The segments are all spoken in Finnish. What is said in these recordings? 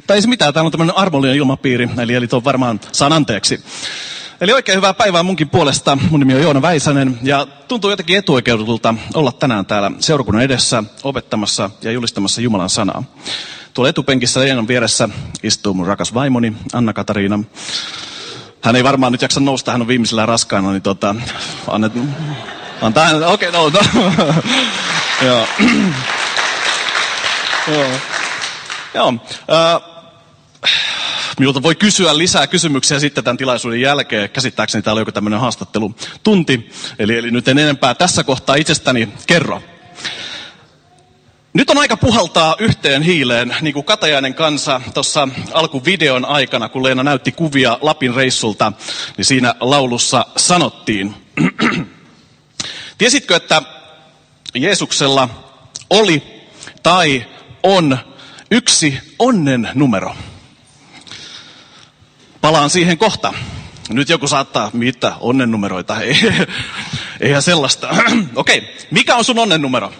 Tai ei se mitään, täällä on tämmöinen armollinen ilmapiiri, eli tuon varmaan saan anteeksi. Eli oikein hyvää päivää munkin puolesta. Mun nimi on Joona Väisänen ja tuntuu jotenkin etuoikeutetulta olla tänään täällä seurakunnan edessä opettamassa ja julistamassa Jumalan sanaa. Tuolla etupenkissä Leenan vieressä istuu mun rakas vaimoni Anna-Katariina. Hän ei varmaan nyt jaksa nousta, hän on viimeisellä raskaana, niin antaa hän, okei, no. Joo. Joo. Minulta voi kysyä lisää kysymyksiä sitten tämän tilaisuuden jälkeen. Käsittääkseni täällä on joku tämmöinen haastattelutunti. Eli nyt en enempää tässä kohtaa itsestäni kerro. Nyt on aika puhaltaa yhteen hiileen, niin kuin Katajainen kansa tuossa alkuvideon aikana, kun Leena näytti kuvia Lapin reissulta, niin siinä laulussa sanottiin. Tiesitkö, että Jeesuksella oli tai on yksi onnen numero? Palaan siihen kohta. Nyt joku saattaa, mitä onnennumeroita? Eihän sellaista. Okei, mikä on sun onnennumero?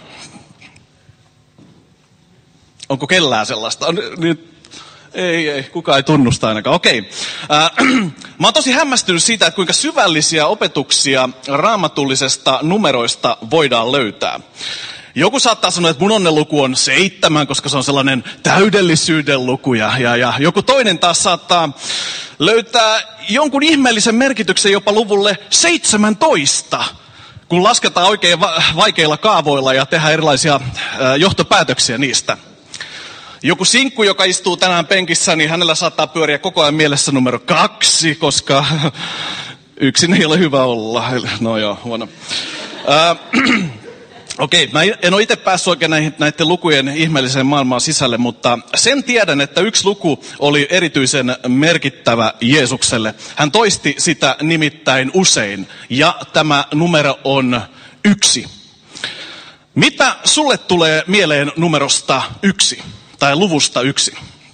Onko kellään sellaista? Ei, kukaan ei tunnusta ainakaan. Okei. Mä oon tosi hämmästynyt siitä, että kuinka syvällisiä opetuksia raamatullisesta numeroista voidaan löytää. Joku saattaa sanoa, että mun onnenluku on 7, koska se on sellainen täydellisyyden luku. Ja joku toinen taas saattaa löytää jonkun ihmeellisen merkityksen jopa luvulle 17, kun lasketaan oikein vaikeilla kaavoilla ja tehdään erilaisia johtopäätöksiä niistä. Joku sinkku, joka istuu tänään penkissä, niin hänellä saattaa pyöriä koko ajan mielessä numero 2, koska yksin ei ole hyvä olla. No joo, huono. Okei, mä en ole itse päässyt oikein näiden lukujen ihmeelliseen maailmaan sisälle, mutta sen tiedän, että yksi luku oli erityisen merkittävä Jeesukselle. Hän toisti sitä nimittäin usein, ja tämä numero on 1. Mitä sulle tulee mieleen numerosta 1, tai luvusta 1?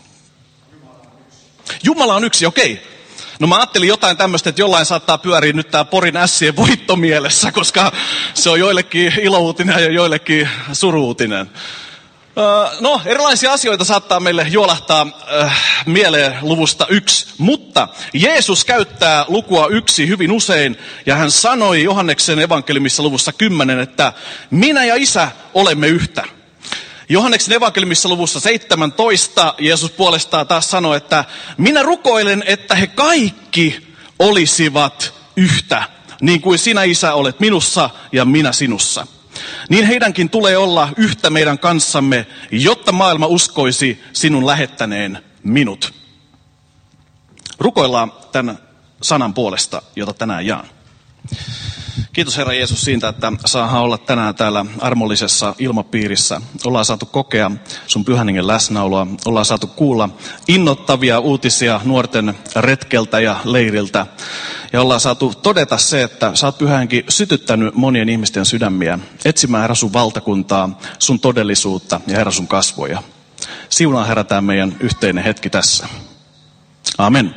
Jumala on 1, okei. No mä ajattelin jotain tämmöistä, että jollain saattaa pyöriä nyt tää Porin Ässien voitto mielessä, koska se on joillekin ilouutinen ja joillekin suruutinen. No, erilaisia asioita saattaa meille juolahtaa mieleen luvusta 1, mutta Jeesus käyttää lukua 1 hyvin usein, ja hän sanoi Johanneksen evankeliumissa luvussa 10, että minä ja Isä olemme yhtä. Johanneksen evankeliumissa luvussa 17 Jeesus puolestaan taas sanoi, että minä rukoilen, että he kaikki olisivat yhtä, niin kuin sinä Isä olet minussa ja minä sinussa. Niin heidänkin tulee olla yhtä meidän kanssamme, jotta maailma uskoisi sinun lähettäneen minut. Rukoillaan tämän sanan puolesta, jota tänään jaan. Kiitos Herra Jeesus siitä, että saadaan olla tänään täällä armollisessa ilmapiirissä. Ollaan saatu kokea sun Pyhän Hengen läsnäoloa. Ollaan saatu kuulla innoittavia uutisia nuorten retkeltä ja leiriltä. Ja ollaan saatu todeta se, että sä oot Pyhä Henki sytyttänyt monien ihmisten sydämiä etsimään Herra sun valtakuntaa, sun todellisuutta ja Herra sun kasvoja. Siunaa Herra tämä meidän yhteinen hetki tässä. Amen.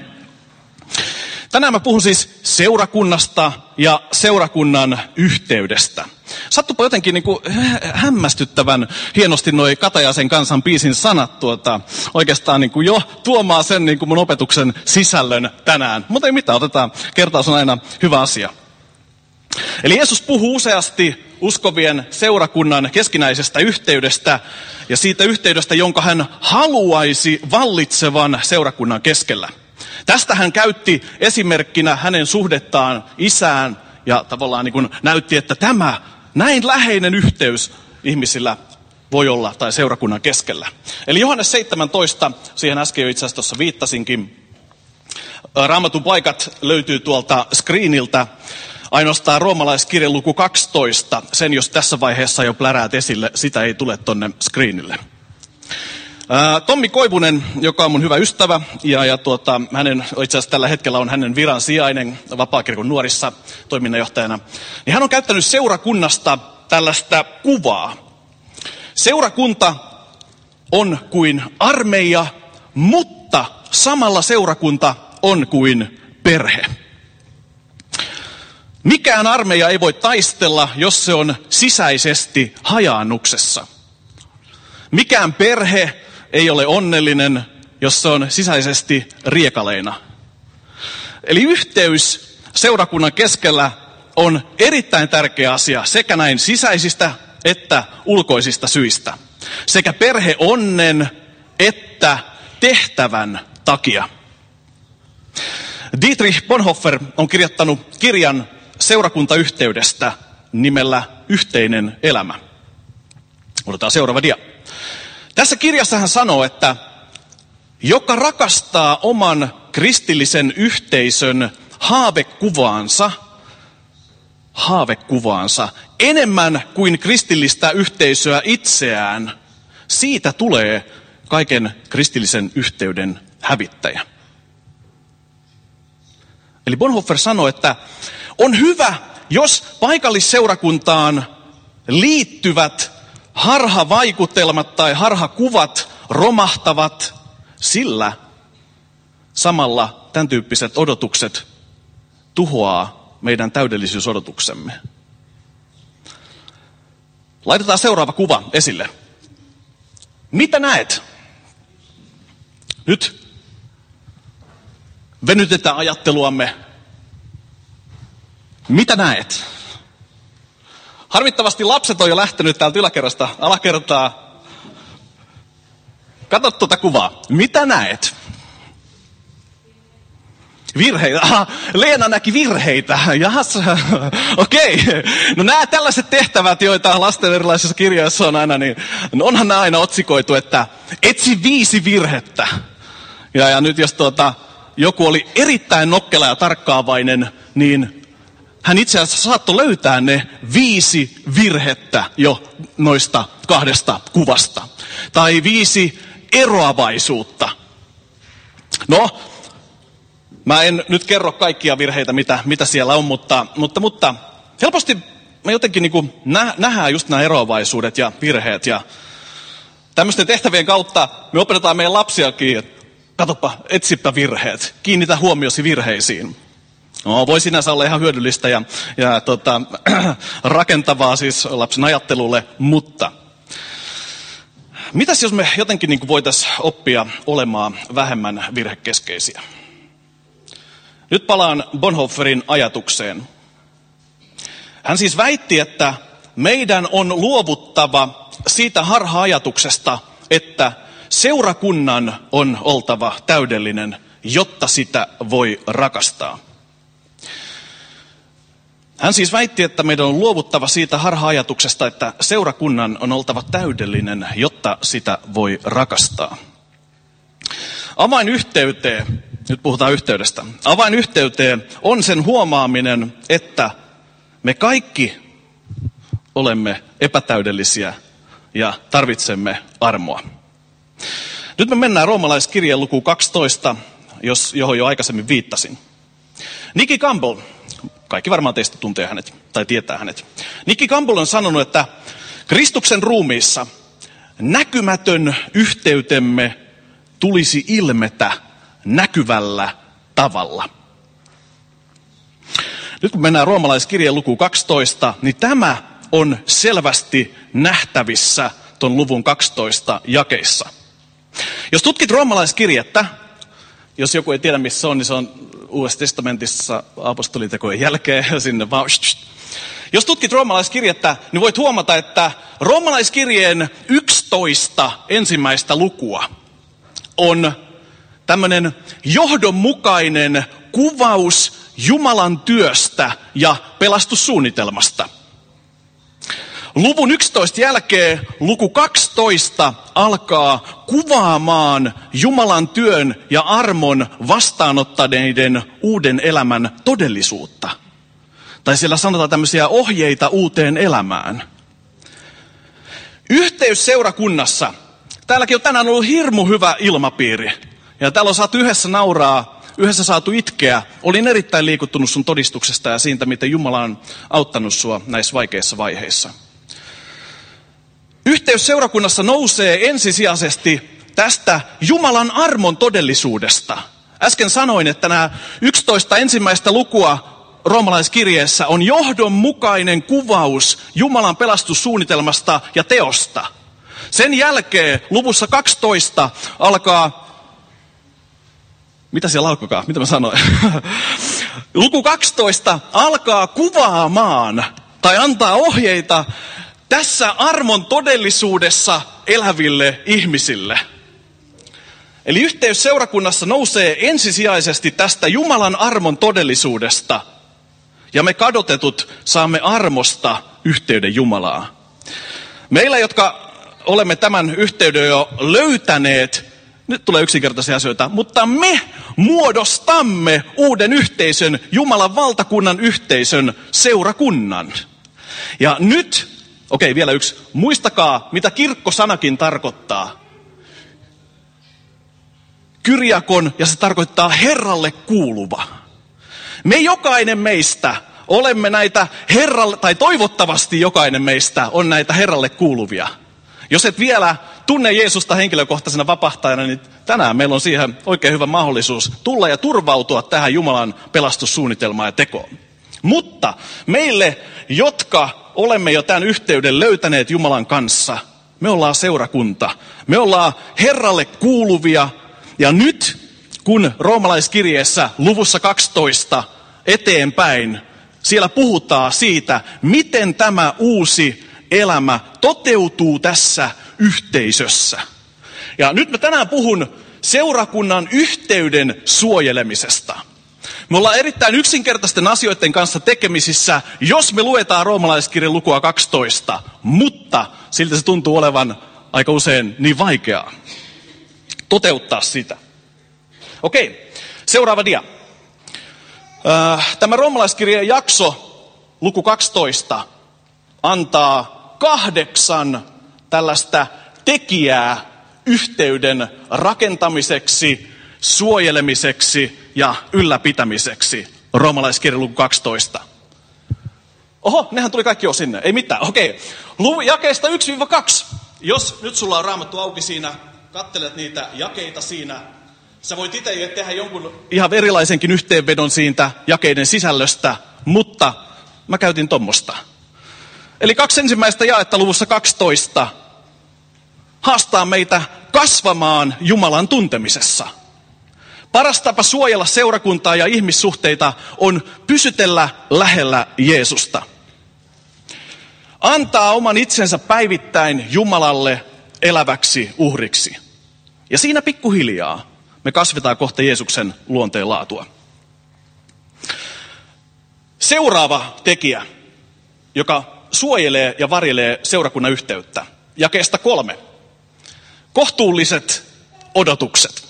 Tänään mä puhun siis seurakunnasta ja seurakunnan yhteydestä. Sattupa jotenkin niin kuin hämmästyttävän hienosti noi Katajaisen kansan biisin sanat oikeastaan niin kuin jo tuomaan sen niin kuin mun opetuksen sisällön tänään. Mutta ei mitään, otetaan, kertaus on aina hyvä asia. Eli Jeesus puhuu useasti uskovien seurakunnan keskinäisestä yhteydestä ja siitä yhteydestä, jonka hän haluaisi vallitsevan seurakunnan keskellä. Tästä hän käytti esimerkkinä hänen suhdettaan Isään ja tavallaan niin kuin näytti, että tämä näin läheinen yhteys ihmisillä voi olla tai seurakunnan keskellä. Eli Johannes 17, siihen äsken jo itse asiassa tuossa viittasinkin. Raamatun paikat löytyy tuolta screeniltä. Ainoastaan roomalaiskirjan luku 12, sen jos tässä vaiheessa jo pläräät esille, sitä ei tule tonne screenille. Tommi Koivunen, joka on mun hyvä ystävä, ja hänen, itse asiassa tällä hetkellä on hänen viran sijainen Vapaakirkon nuorissa toiminnanjohtajana, niin hän on käyttänyt seurakunnasta tällaista kuvaa. Seurakunta on kuin armeija, mutta samalla seurakunta on kuin perhe. Mikään armeija ei voi taistella, jos se on sisäisesti hajaannuksessa. Mikään perhe ei ole onnellinen, jos se on sisäisesti riekaleina. Eli yhteys seurakunnan keskellä on erittäin tärkeä asia sekä näin sisäisistä että ulkoisista syistä. Sekä perheonnen että tehtävän takia. Dietrich Bonhoeffer on kirjoittanut kirjan seurakuntayhteydestä nimellä Yhteinen elämä. Otetaan seuraava dia. Tässä kirjassa hän sanoo, että joka rakastaa oman kristillisen yhteisön haavekuvaansa enemmän kuin kristillistä yhteisöä itseään, siitä tulee kaiken kristillisen yhteyden hävittäjä. Eli Bonhoeffer sanoi, että on hyvä, jos paikallisseurakuntaan liittyvät harhavaikutelmat tai harhakuvat romahtavat, sillä samalla tämän tyyppiset odotukset tuhoaa meidän täydellisyysodotuksemme. Laitetaan seuraava kuva esille. Mitä näet? Nyt venytetään ajatteluamme. Mitä näet? Harmittavasti lapset on jo lähtenyt täältä yläkerrasta alakertaa. Katso tuota kuvaa. Mitä näet? Virheitä. Aha, Leena näki virheitä. Jahas, okei. No nämä tällaiset tehtävät, joita lasten erilaisissa kirjoissa on aina, niin onhan nämä aina otsikoitu, että etsi 5 virhettä. Ja nyt jos joku oli erittäin nokkela ja tarkkaavainen, niin hän itse asiassa saattoi löytää ne 5 virhettä jo noista 2 kuvasta. Tai 5 eroavaisuutta. No, mä en nyt kerro kaikkia virheitä, mitä siellä on, mutta helposti me jotenkin niin nähdään just nämä eroavaisuudet ja virheet. Ja tämmöisten tehtävien kautta me opetetaan meidän lapsiakin, että katsopa, etsipä virheet, kiinnitä huomiosi virheisiin. No, voi sinänsä olla ihan hyödyllistä ja rakentavaa siis lapsen ajattelulle, mutta mitäs jos me jotenkin niin voitaisiin oppia olemaan vähemmän virhekeskeisiä? Nyt palaan Bonhoefferin ajatukseen. Hän siis väitti, että meidän on luovuttava siitä harha-ajatuksesta, että seurakunnan on oltava täydellinen, jotta sitä voi rakastaa. Hän siis väitti, että meidän on luovuttava siitä harha-ajatuksesta, että seurakunnan on oltava täydellinen, jotta sitä voi rakastaa. Avainyhteyteen, nyt puhutaan yhteydestä, avainyhteyteen on sen huomaaminen, että me kaikki olemme epätäydellisiä ja tarvitsemme armoa. Nyt me mennään roomalaiskirjeen lukuun 12, johon jo aikaisemmin viittasin. Nicky Campbell, kaikki varmaan teistä tuntee hänet tai tietää hänet. Nicky Campbell on sanonut, että Kristuksen ruumiissa näkymätön yhteytemme tulisi ilmetä näkyvällä tavalla. Nyt kun mennään roomalaiskirjeen lukuun 12, niin tämä on selvästi nähtävissä ton luvun 12 jakeissa. Jos tutkit roomalaiskirjettä, jos joku ei tiedä missä se on, niin se on Uudessa testamentissa apostolitekojen jälkeen sinne vaan. Jos tutkit roomalaiskirjettä, niin voit huomata, että roomalaiskirjeen 11 ensimmäistä lukua on tämmöinen johdonmukainen kuvaus Jumalan työstä ja pelastussuunnitelmasta. Luvun 11 jälkeen luku 12 alkaa kuvaamaan Jumalan työn ja armon vastaanottaneiden uuden elämän todellisuutta. Tai siellä sanotaan tämmöisiä ohjeita uuteen elämään. Yhteys seurakunnassa. Täälläkin on tänään ollut hirmu hyvä ilmapiiri. Ja täällä on saatu yhdessä nauraa, yhdessä saatu itkeä. Olin erittäin liikuttunut sun todistuksesta ja siitä, miten Jumala on auttanut sua näissä vaikeissa vaiheissa. Yhteys seurakunnassa nousee ensisijaisesti tästä Jumalan armon todellisuudesta. Äsken sanoin, että nämä 11 ensimmäistä lukua roomalaiskirjeessä on johdonmukainen kuvaus Jumalan pelastussuunnitelmasta ja teosta. Sen jälkeen luvussa 12 alkaa Mitä siellä alkoikaan? Mitä mä sanoin? Luku 12 alkaa kuvaamaan tai antaa ohjeita tässä armon todellisuudessa eläville ihmisille. Eli yhteys seurakunnassa nousee ensisijaisesti tästä Jumalan armon todellisuudesta. Ja me kadotetut saamme armosta yhteyden Jumalaa. Meillä, jotka olemme tämän yhteyden jo löytäneet, nyt tulee yksinkertaisia asioita, mutta me muodostamme uuden yhteisön, Jumalan valtakunnan yhteisön, seurakunnan. Ja nyt, vielä yksi, muistakaa mitä kirkkosanakin tarkoittaa. Kyriakon, ja se tarkoittaa Herralle kuuluva. Me jokainen meistä olemme näitä Herralle, tai toivottavasti jokainen meistä on näitä Herralle kuuluvia. Jos et vielä tunne Jeesusta henkilökohtaisena vapahtajana, niin tänään meillä on siihen oikein hyvä mahdollisuus tulla ja turvautua tähän Jumalan pelastussuunnitelmaan ja tekoon. Mutta meille, jotka olemme jo tämän yhteyden löytäneet Jumalan kanssa, me ollaan seurakunta. Me ollaan Herralle kuuluvia. Ja nyt, kun roomalaiskirjeessä luvussa 12 eteenpäin, siellä puhutaan siitä, miten tämä uusi elämä toteutuu tässä yhteisössä. Ja nyt mä tänään puhun seurakunnan yhteyden suojelemisesta. Me ollaan erittäin yksinkertaisten asioiden kanssa tekemisissä, jos me luetaan roomalaiskirjan lukua 12, mutta siltä se tuntuu olevan aika usein niin vaikeaa toteuttaa sitä. Seuraava dia. Tämä roomalaiskirjan jakso, luku 12, antaa 8 tällaista tekijää yhteyden rakentamiseksi, suojelemiseksi ja ylläpitämiseksi. Roomalaiskirja luku 12. Nehän tuli kaikki jo sinne. Ei mitään. Jakeesta 1-2. Jos nyt sulla on Raamattu auki siinä, katselet niitä jakeita siinä. Sä voit itse tehdä jonkun ihan erilaisenkin yhteenvedon siitä jakeiden sisällöstä, mutta mä käytin tommosta. Eli 2 ensimmäistä jaetta luvussa 12 haastaa meitä kasvamaan Jumalan tuntemisessa. Paras tapa suojella seurakuntaa ja ihmissuhteita on pysytellä lähellä Jeesusta. Antaa oman itsensä päivittäin Jumalalle eläväksi uhriksi. Ja siinä pikkuhiljaa me kasvetaan kohta Jeesuksen luonteen laatua. Seuraava tekijä, joka suojelee ja varjelee seurakunnan yhteyttä. Jakeesta 3. Kohtuulliset odotukset.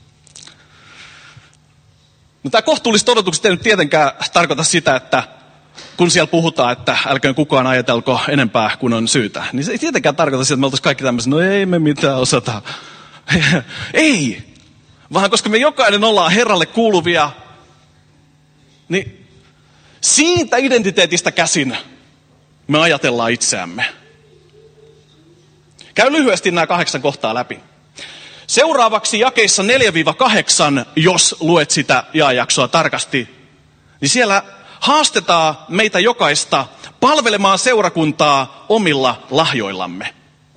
No, tämä kohtuulliset odotukset ei nyt tietenkään tarkoita sitä, että kun siellä puhutaan, että älköön kukaan ajatelko enempää kuin on syytä, niin se ei tietenkään tarkoita sitä, että me oltaisiin kaikki tämmöisiä, no ei me mitään osata. Ei, vaan koska me jokainen ollaan Herralle kuuluvia, niin siitä identiteetistä käsin me ajatellaan itseämme. Käy lyhyesti nämä 8 kohtaa läpi. Seuraavaksi jakeissa 4-8, jos luet sitä jaejaksoa tarkasti, niin siellä haastetaan meitä jokaista palvelemaan seurakuntaa omilla lahjoillamme.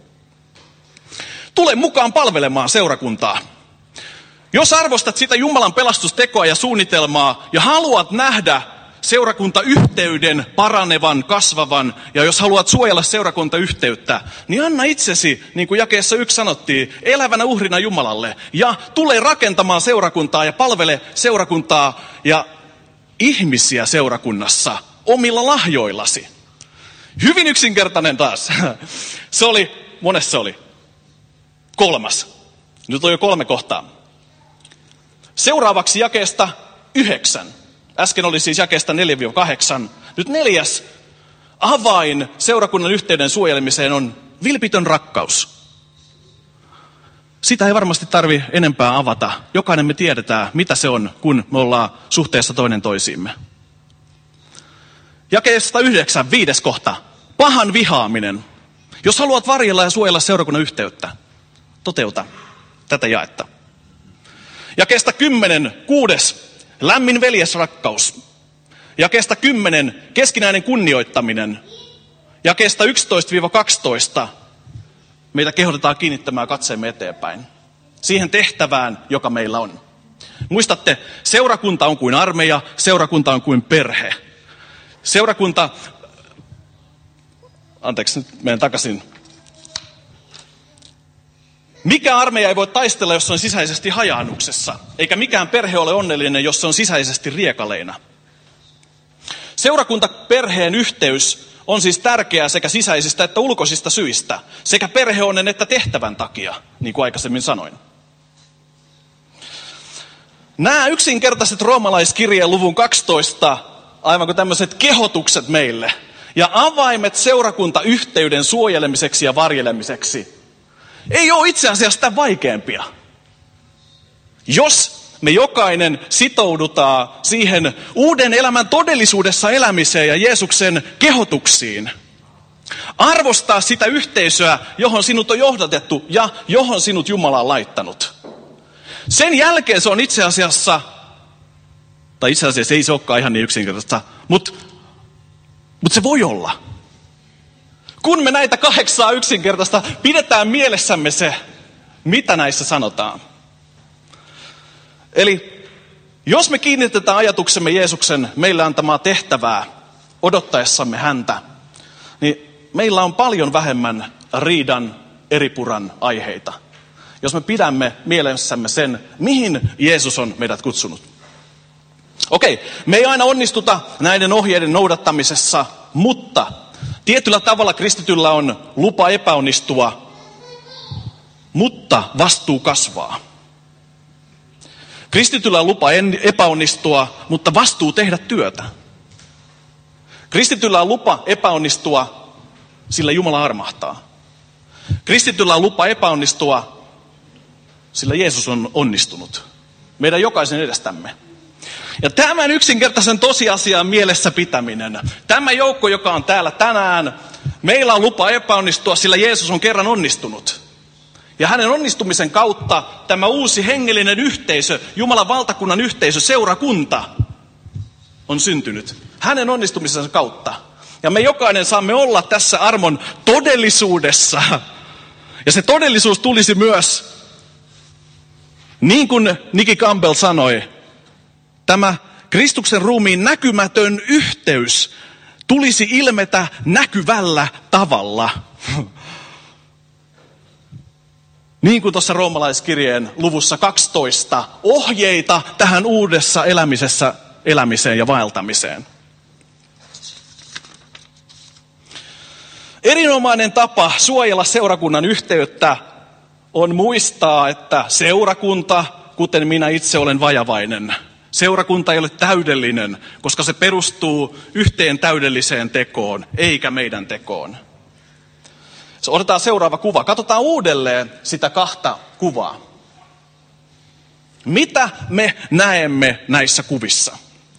Tule mukaan palvelemaan seurakuntaa. Jos arvostat sitä Jumalan pelastustekoa ja suunnitelmaa ja haluat nähdä seurakuntayhteyden paranevan, kasvavan, ja jos haluat suojella seurakuntayhteyttä, niin anna itsesi, niin kuin jakeessa 1 sanottiin, elävänä uhrina Jumalalle. Ja tule rakentamaan seurakuntaa ja palvele seurakuntaa ja ihmisiä seurakunnassa omilla lahjoillasi. Hyvin yksinkertainen taas. Se oli, monessa se oli? 3. Nyt on jo 3 kohtaa. Seuraavaksi jakeesta 9. Äsken oli siis jakeesta 4-8. Nyt 4. avain seurakunnan yhteyden suojelemiseen on vilpitön rakkaus. Sitä ei varmasti tarvi enempää avata. Jokainen me tiedetään, mitä se on, kun me ollaan suhteessa toinen toisiimme. Jakeesta 9, 5. kohta. Pahan vihaaminen. Jos haluat varjella ja suojella seurakunnan yhteyttä, toteuta tätä jaetta. Jakeesta 10, 6. Lämmin veljesrakkaus. Jakeesta 10, keskinäinen kunnioittaminen. Jakeesta 11-12, meitä kehotetaan kiinnittämään katseemme eteenpäin. Siihen tehtävään, joka meillä on. Muistatte, seurakunta on kuin armeija, seurakunta on kuin perhe. Seurakunta, anteeksi nyt menen takaisin. Mikä armeija ei voi taistella, jos se on sisäisesti hajaannuksessa, eikä mikään perhe ole onnellinen, jos se on sisäisesti riekaleina. Seurakuntaperheen yhteys on siis tärkeää sekä sisäisistä että ulkoisista syistä, sekä perheonnen että tehtävän takia, niin kuin aikaisemmin sanoin. Nämä yksinkertaiset roomalaiskirjeen luvun 12, aivan kuin tämmöiset kehotukset meille, ja avaimet seurakuntayhteyden suojelemiseksi ja varjelemiseksi, ei ole itse asiassa sitä vaikeampia. Jos me jokainen sitoudutaan siihen uuden elämän todellisuudessa elämiseen ja Jeesuksen kehotuksiin, arvostaa sitä yhteisöä, johon sinut on johdatettu ja johon sinut Jumala on laittanut. Sen jälkeen se on itse asiassa ei se olekaan ihan niin yksinkertaista, mutta se voi olla. Kun me näitä 8 yksinkertaista pidetään mielessämme se, mitä näissä sanotaan. Eli jos me kiinnitetään ajatuksemme Jeesuksen meille antamaa tehtävää odottaessamme häntä, niin meillä on paljon vähemmän riidan, eripuran aiheita. Jos me pidämme mielessämme sen, mihin Jeesus on meidät kutsunut. Okei, me ei aina onnistuta näiden ohjeiden noudattamisessa, mutta tietyllä tavalla kristityllä on lupa epäonnistua, mutta vastuu kasvaa. Kristityllä on lupa epäonnistua, mutta vastuu tehdä työtä. Kristityllä on lupa epäonnistua, sillä Jumala armahtaa. Kristityllä on lupa epäonnistua, sillä Jeesus on onnistunut. Meidän jokaisen edestämme. Ja tämän yksinkertaisen tosiasian mielessä pitäminen, tämä joukko, joka on täällä tänään, meillä on lupa epäonnistua, sillä Jeesus on kerran onnistunut. Ja hänen onnistumisen kautta tämä uusi hengellinen yhteisö, Jumalan valtakunnan yhteisö, seurakunta, on syntynyt. Hänen onnistumisensa kautta. Ja me jokainen saamme olla tässä armon todellisuudessa. Ja se todellisuus tulisi myös, niin kuin Nicky Campbell sanoi, tämä Kristuksen ruumiin näkymätön yhteys tulisi ilmetä näkyvällä tavalla. Niin kuin tuossa roomalaiskirjeen luvussa 12, ohjeita tähän uudessa elämiseen ja vaeltamiseen. Erinomainen tapa suojella seurakunnan yhteyttä on muistaa, että seurakunta, kuten minä itse olen vajavainen. Seurakunta ei ole täydellinen, koska se perustuu yhteen täydelliseen tekoon, eikä meidän tekoon. Otetaan seuraava kuva. Katsotaan uudelleen sitä 2 kuvaa. Mitä me näemme näissä kuvissa?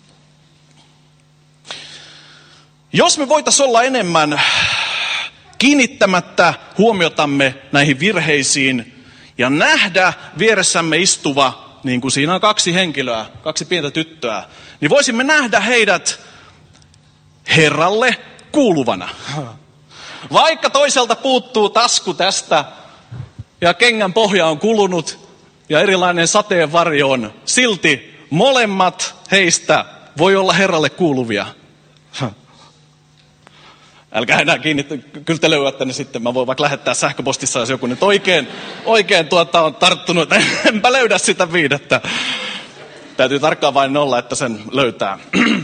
Jos me voitaisiin olla enemmän kiinnittämättä huomiotamme näihin virheisiin ja nähdä vieressämme istuva, niin kuin siinä on 2 henkilöä, 2 pientä tyttöä, niin voisimme nähdä heidät Herralle kuuluvana. Vaikka toiselta puuttuu tasku tästä ja kengän pohja on kulunut ja erilainen sateenvarjo on, silti molemmat heistä voi olla Herralle kuuluvia. Älkää enää kyllä te löydätte ne sitten. Mä voin vaikka lähettää sähköpostissa, jos joku nyt oikein on tarttunut. Enpä löydä sitä 5. Täytyy tarkkaan vain olla, että sen löytää.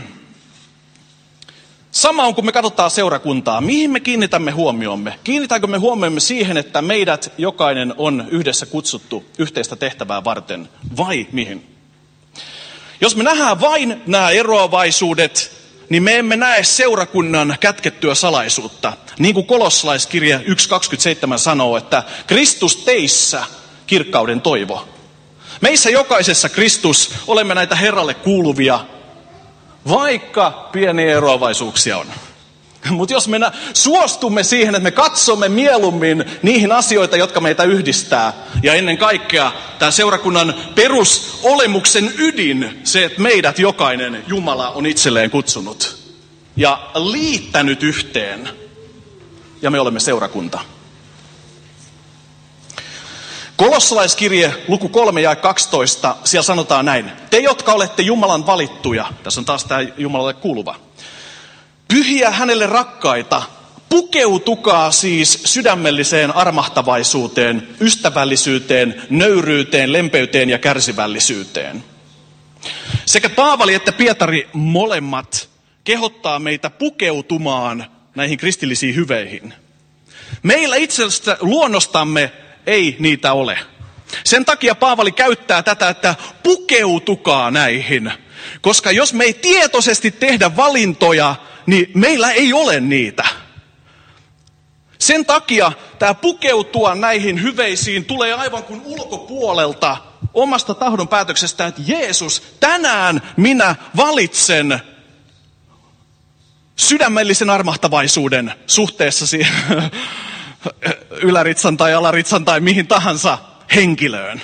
Sama on, kun me katsotaan seurakuntaa. Mihin me kiinnitämme huomiomme? Kiinnitäänkö me huomiomme siihen, että meidät jokainen on yhdessä kutsuttu yhteistä tehtävää varten? Vai mihin? Jos me nähdään vain nämä eroavaisuudet, niin me emme näe seurakunnan kätkettyä salaisuutta. Niin kuin Kolossalaiskirja 1.27 sanoo, että Kristus teissä kirkkauden toivo. Meissä jokaisessa Kristus olemme näitä Herralle kuuluvia, vaikka pieniä eroavaisuuksia on. Mutta jos me suostumme siihen, että me katsomme mieluummin niihin asioita, jotka meitä yhdistää, ja ennen kaikkea tämä seurakunnan perusolemuksen ydin, se, että meidät jokainen Jumala on itselleen kutsunut ja liittänyt yhteen, ja me olemme seurakunta. Kolossalaiskirje, luku 3 ja 12, siellä sanotaan näin. Te, jotka olette Jumalan valittuja, tässä on taas tämä Jumalalle kuuluva. Pyhiä hänelle rakkaita, pukeutukaa siis sydämelliseen armahtavaisuuteen, ystävällisyyteen, nöyryyteen, lempeyteen ja kärsivällisyyteen. Sekä Paavali että Pietari molemmat kehottaa meitä pukeutumaan näihin kristillisiin hyveihin. Meillä itse luonnostamme ei niitä ole. Sen takia Paavali käyttää tätä, että pukeutukaa näihin. Koska jos me ei tietoisesti tehdä valintoja, niin meillä ei ole niitä. Sen takia tämä pukeutua näihin hyveisiin tulee aivan kuin ulkopuolelta omasta tahdon päätöksestään, että Jeesus, tänään minä valitsen sydämellisen armahtavaisuuden suhteessa yläritsan tai alaritsan tai mihin tahansa henkilöön.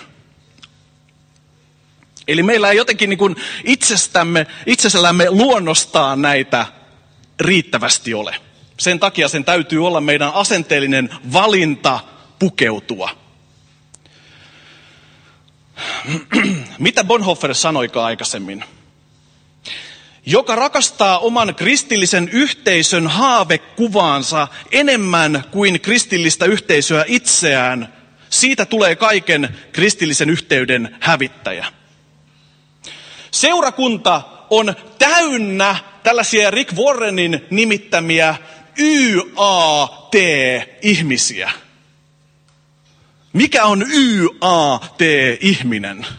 Eli meillä ei jotenkin niin kuin itsessämme luonnostaan näitä riittävästi ole. Sen takia sen täytyy olla meidän asenteellinen valinta pukeutua. Mitä Bonhoeffer sanoikaan aikaisemmin? Joka rakastaa oman kristillisen yhteisön haavekuvaansa enemmän kuin kristillistä yhteisöä itseään, siitä tulee kaiken kristillisen yhteyden hävittäjä. Seurakunta on täynnä tällaisia Rick Warrenin nimittämiä YAT-ihmisiä. Mikä on YAT-ihminen?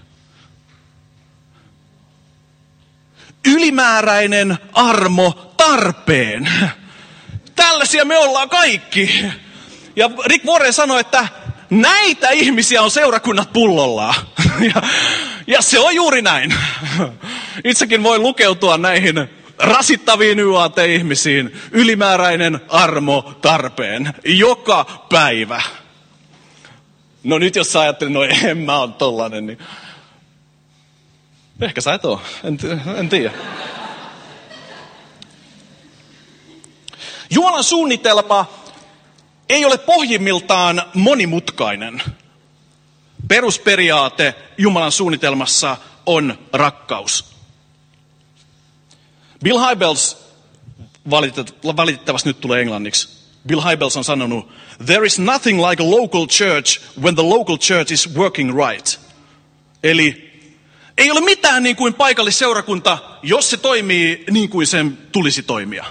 Ylimääräinen armo tarpeen. Tällaisia me ollaan kaikki. Ja Rick Warren sanoi, että näitä ihmisiä on seurakunnat pullollaan. Ja se on juuri näin. Itsekin voi lukeutua näihin rasittaviin YAT-ihmisiin. Ylimääräinen armo tarpeen. Joka päivä. No nyt jos sä ajattelet, no en mä ole tollanen, niin ehkä sä et ole. En tiedä. Jumalan suunnitelma ei ole pohjimmiltaan monimutkainen. Perusperiaate Jumalan suunnitelmassa on rakkaus. Bill Hybels, valitettavasti nyt tulee englanniksi. Bill Hybels on sanonut, there is nothing like a local church when the local church is working right. Eli ei ole mitään niin kuin paikallisseurakunta, jos se toimii niin kuin sen tulisi toimia.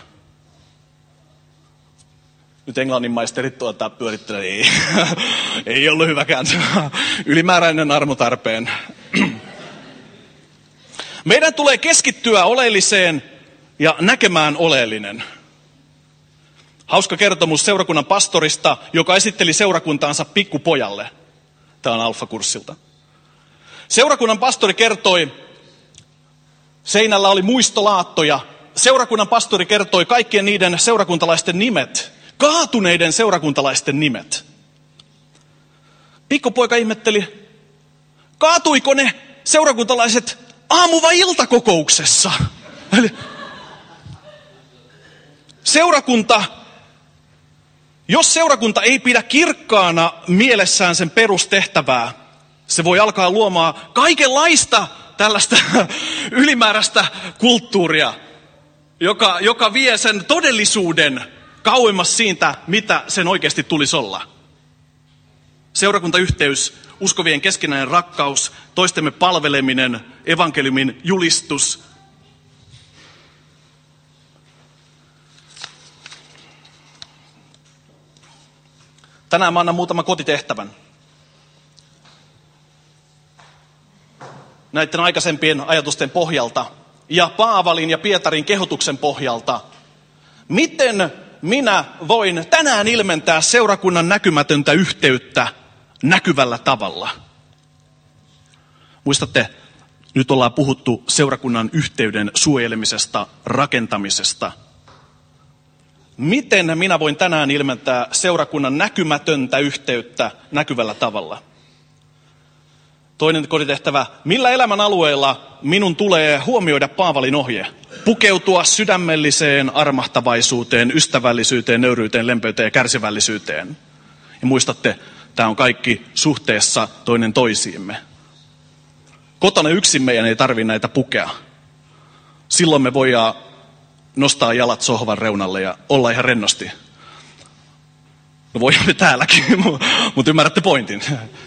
Nyt englannin maisterit pyörittelee, ei ollut hyvä kääntö. Ylimääräinen armo tarpeen. Meidän tulee keskittyä oleelliseen ja näkemään oleellinen. Hauska kertomus seurakunnan pastorista, joka esitteli seurakuntaansa pikkupojalle. Tämä on alfakurssilta. Seurakunnan pastori kertoi, seinällä oli muistolaattoja. Seurakunnan pastori kertoi kaikkien niiden seurakuntalaisten nimet, kaatuneiden seurakuntalaisten nimet. Pikkupoika ihmetteli, kaatuiko ne seurakuntalaiset aamu- vai iltakokouksessa? Eli jos seurakunta ei pidä kirkkaana mielessään sen perustehtävää, se voi alkaa luomaan kaikenlaista tällaista ylimääräistä kulttuuria, joka vie sen todellisuuden kauemmas siitä, mitä sen oikeasti tulisi olla. Seurakuntayhteys, uskovien keskinäinen rakkaus, toistemme palveleminen, evankeliumin julistus. Tänään mä annan muutaman kotitehtävän. Näiden aikaisempien ajatusten pohjalta ja Paavalin ja Pietarin kehotuksen pohjalta. Miten minä voin tänään ilmentää seurakunnan näkymätöntä yhteyttä näkyvällä tavalla? Muistatte, nyt ollaan puhuttu seurakunnan yhteyden suojelemisesta, rakentamisesta. Miten minä voin tänään ilmentää seurakunnan näkymätöntä yhteyttä näkyvällä tavalla? Toinen kotitehtävä, millä elämän alueella minun tulee huomioida Paavalin ohje? Pukeutua sydämelliseen armahtavaisuuteen, ystävällisyyteen, nöyryyteen, lempeyteen ja kärsivällisyyteen. Ja muistatte, tämä on kaikki suhteessa toinen toisiimme. Kotona yksin meidän ei tarvitse näitä pukea. Silloin me voidaan nostaa jalat sohvan reunalle ja olla ihan rennosti. No voidaan me täälläkin, mutta ymmärrätte pointin.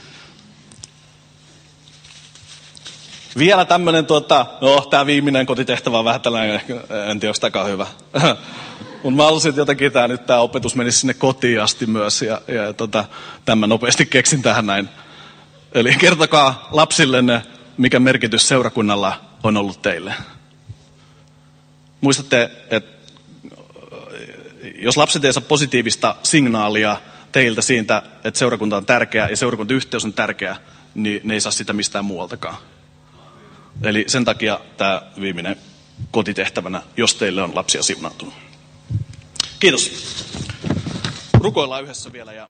Vielä tämmöinen, tämä viimeinen kotitehtävä on vähän tällainen, en tiedä, onko tämäkään hyvä. Mutta mä halusin, että jotenkin tämä opetus menisi sinne kotiin asti myös, ja tämän nopeasti keksin tähän näin. Eli kertokaa lapsillenne, mikä merkitys seurakunnalla on ollut teille. Muistatte, että jos lapset ei saa positiivista signaalia teiltä siitä, että seurakunta on tärkeä ja seurakuntayhteys on tärkeä, niin ne ei saa sitä mistään muualtakaan. Eli sen takia tämä viimeinen kotitehtävänä, jos teille on lapsia siunautunut. Kiitos. Rukoillaan yhdessä vielä.